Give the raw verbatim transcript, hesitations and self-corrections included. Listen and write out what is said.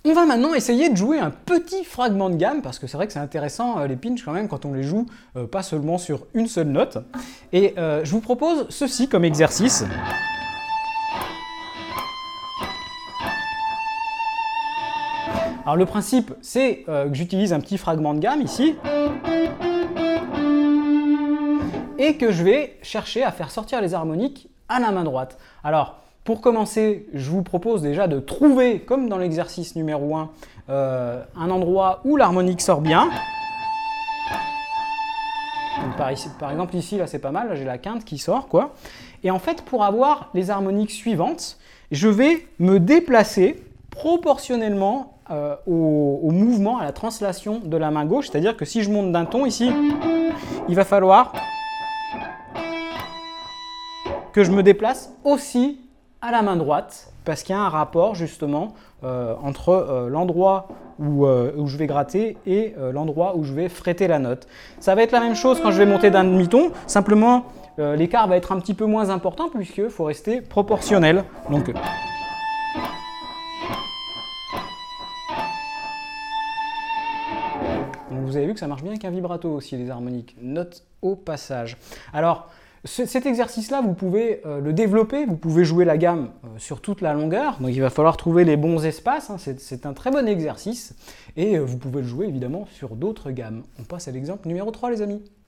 On va maintenant essayer de jouer un petit fragment de gamme, parce que c'est vrai que c'est intéressant euh, les pinches quand même quand on les joue, euh, pas seulement sur une seule note. Et euh, je vous propose ceci comme exercice. Alors le principe, c'est euh, que j'utilise un petit fragment de gamme ici, et que je vais chercher à faire sortir les harmoniques à la main droite. Alors, pour commencer, je vous propose déjà de trouver, comme dans l'exercice numéro un, euh, un endroit où l'harmonique sort bien. Donc par, ici, par exemple ici, là c'est pas mal, j'ai la quinte qui sort, quoi. Et en fait, pour avoir les harmoniques suivantes, je vais me déplacer proportionnellement euh, au, au mouvement, à la translation de la main gauche. C'est-à-dire que si je monte d'un ton ici, il va falloir que je me déplace aussi à la main droite, parce qu'il y a un rapport justement euh, entre euh, l'endroit où, euh, où je vais gratter et euh, l'endroit où je vais fretter la note. Ça va être la même chose quand je vais monter d'un demi-ton, simplement euh, l'écart va être un petit peu moins important puisqu'il faut rester proportionnel. Donc, Donc vous avez vu que ça marche bien avec un vibrato aussi, les harmoniques, note au passage. Alors, cet exercice-là, vous pouvez euh, le développer, vous pouvez jouer la gamme euh, sur toute la longueur, donc il va falloir trouver les bons espaces, hein. C'est un très bon exercice, et euh, vous pouvez le jouer évidemment sur d'autres gammes. On passe à l'exemple numéro trois les amis.